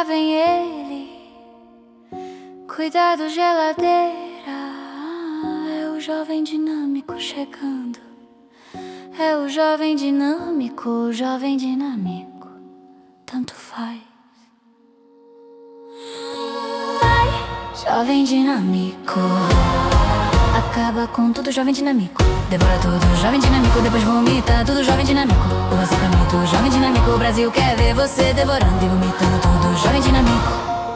vem ele, cuidado geladeira. É o jovem dinâmico chegando. É o jovem dinâmico, tanto faz. Vai, jovem dinâmico, acaba com tudo, jovem dinâmico. Devora tudo, jovem dinâmico, depois vomita tudo, jovem dinâmico. O lançamento, jovem dinâmico. O Brasil quer ver você devorando e vomitando tudo, jovem dinâmico.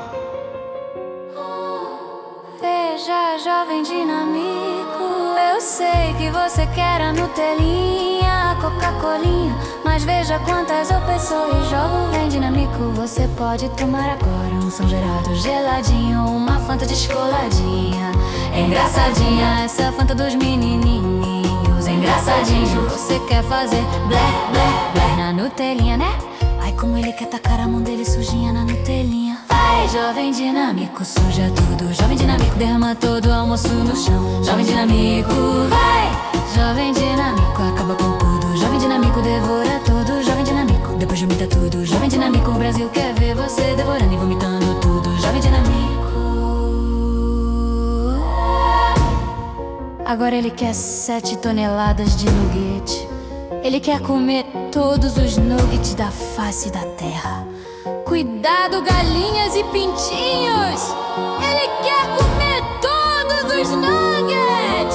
Veja, jovem dinâmico, eu sei que você quer a Nutelinha, a Coca-Colinha, mas veja quantas opções, jovem dinâmico. Você pode tomar agora um São Gerardo geladinho, uma Fanta descoladinha, engraçadinha, essa Fanta dos menininhos, engraçadinho. Você quer fazer blé, blé, blé na Nutelinha, né? Ai, como ele quer tacar a mão dele sujinha na Nutelinha. Vai, jovem dinâmico, suja tudo, jovem dinâmico, derrama todo o almoço no chão, jovem dinâmico. Vai, jovem dinâmico, acaba com tudo, jovem dinâmico, devora tudo, jovem dinâmico, depois vomita tudo, jovem dinâmico. O Brasil quer ver você devorando e vomitando tudo, jovem dinâmico. Agora ele quer 7 toneladas de nuggets. Ele quer comer todos os nuggets da face da terra. Cuidado, galinhas e pintinhos! Ele quer comer todos os nuggets!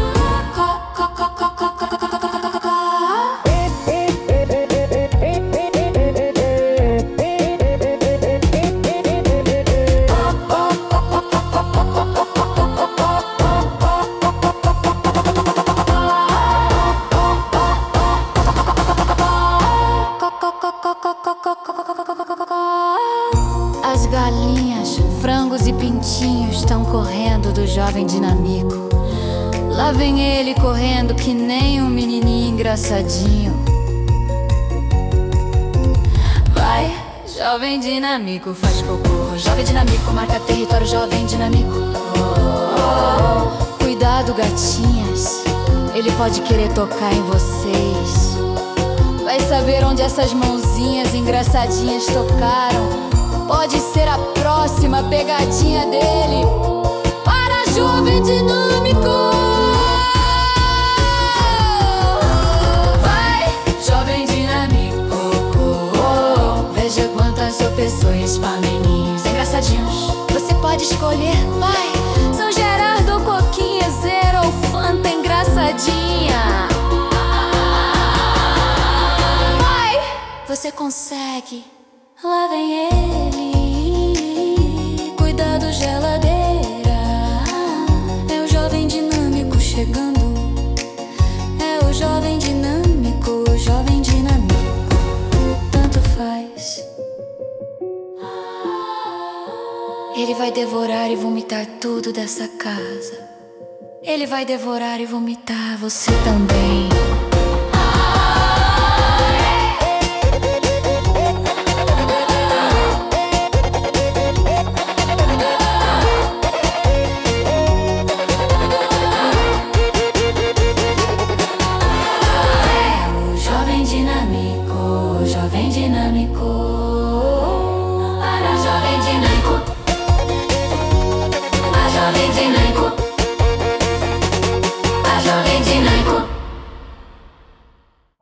As galinhas, frangos e pintinhos estão correndo do jovem dinâmico. Lá vem ele correndo que nem um menininho engraçadinho. Vai, jovem dinâmico, faz cocô, jovem dinâmico, marca território, jovem dinâmico. Cuidado, gatinhas, ele pode querer tocar em vocês. Vai saber onde essas mãozinhas engraçadinhas tocaram. Pode ser a próxima pegadinha dele. Para, jovem dinâmico! Vai, jovem dinâmico. Veja quantas opções para meninos engraçadinhos. Você pode escolher, vai, São Gerardo, Coquinha, Zero ou Fanta engraçadinha. Vai, você consegue. Lá vem ele, cuidado geladeira. É o jovem dinâmico chegando. É o jovem dinâmico, tanto faz. Ele vai devorar e vomitar tudo dessa casa. Ele vai devorar e vomitar você também. Jovem dinâmico, para jovem dinâmico, a jovem dinâmico.